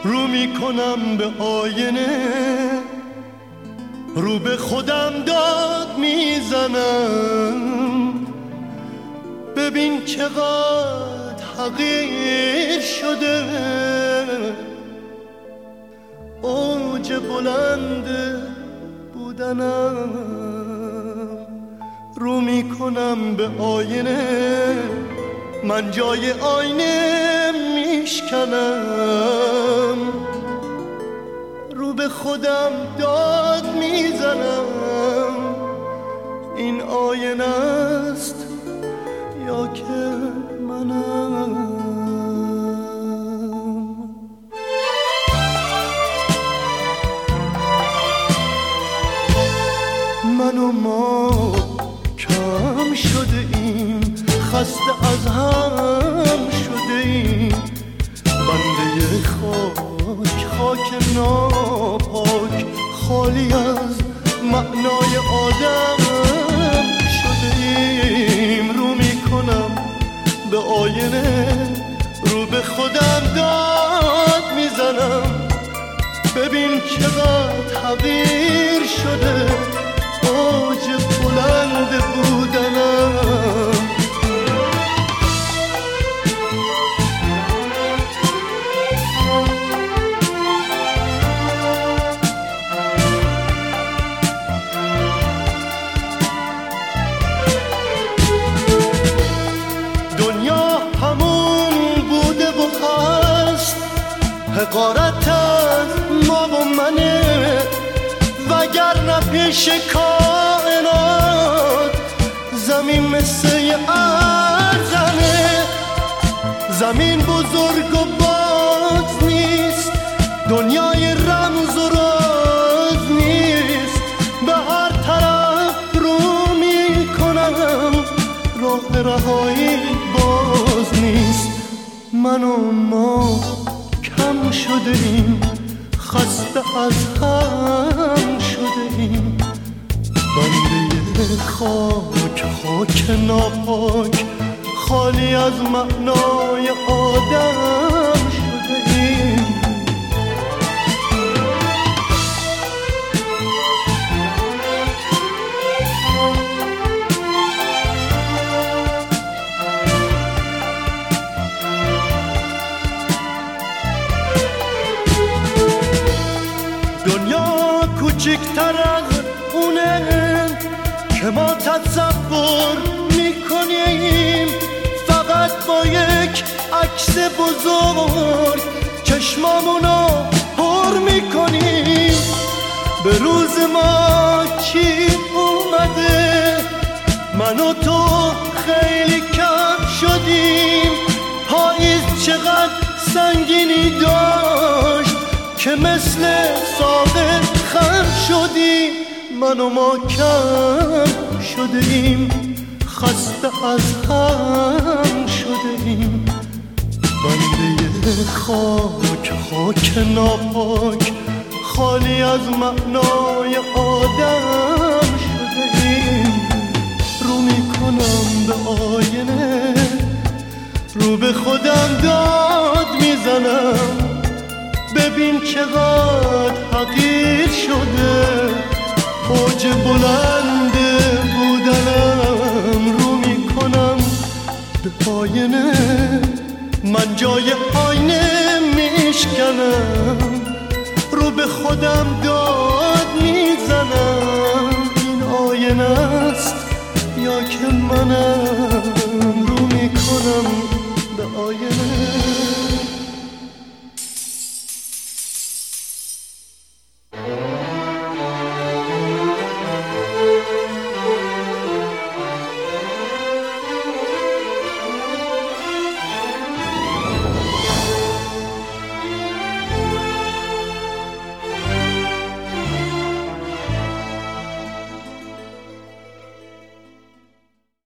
رو میکنم به آینه، رو به خودم داد میزنم. ببین چقدر حقیر شده، اوج بلند بودنم. رو میکنم به آینه، من جای آینه میشکنم. رو به خودم داد میزنم، این آینه است یا که منم. من و ما کم شده ایم، خسته از هم شده ایم. بنده خاک، خاک ناپاک، خالی از معنای آدم شده ایم. رو میکنم به آینه، رو به خودم داد میزنم. ببین چقدر حقیر شده، اوج بلند بودنم. دنیا همون بوده و هست، حقارت از ما و منه. وگرنه پیش کائنات زمین مثل ارزنه. زمین بزرگ و باز نیست، دنیای رمز و راز نیست. به هر طرف رو میکنم، راه رهایی باز نیست. من و ما کم شده ایم، خسته از هم شده ایم. بنده خاک، خاک ناپاک، خالی از معنای آدم شده ایم. دنیا کوچکتر از اونه که ما تصور میکنیم. فقط با یک عکس بزرگ چشمامونو پر میکنیم. به روز ما چی اومده، من و تو خیلی کم شدیم. پاییز چقدر سنگینی داشت که مثل ساقه خم شدیم. من و ما کم شده ایم، خسته از هم شده ایم. بنده خاک، خاک ناپاک، خالی از معنای آدم شده ایم. رو میکنم به آینه، رو به خودم داد میزنم. ببین چقدر حقیر شده، اوج بلند بودنم. رو میکنم به آینه، من جای آینه میشکنم. رو به خودم داد میزنم، این آینه است یا که منم. رو میکنم به آینه.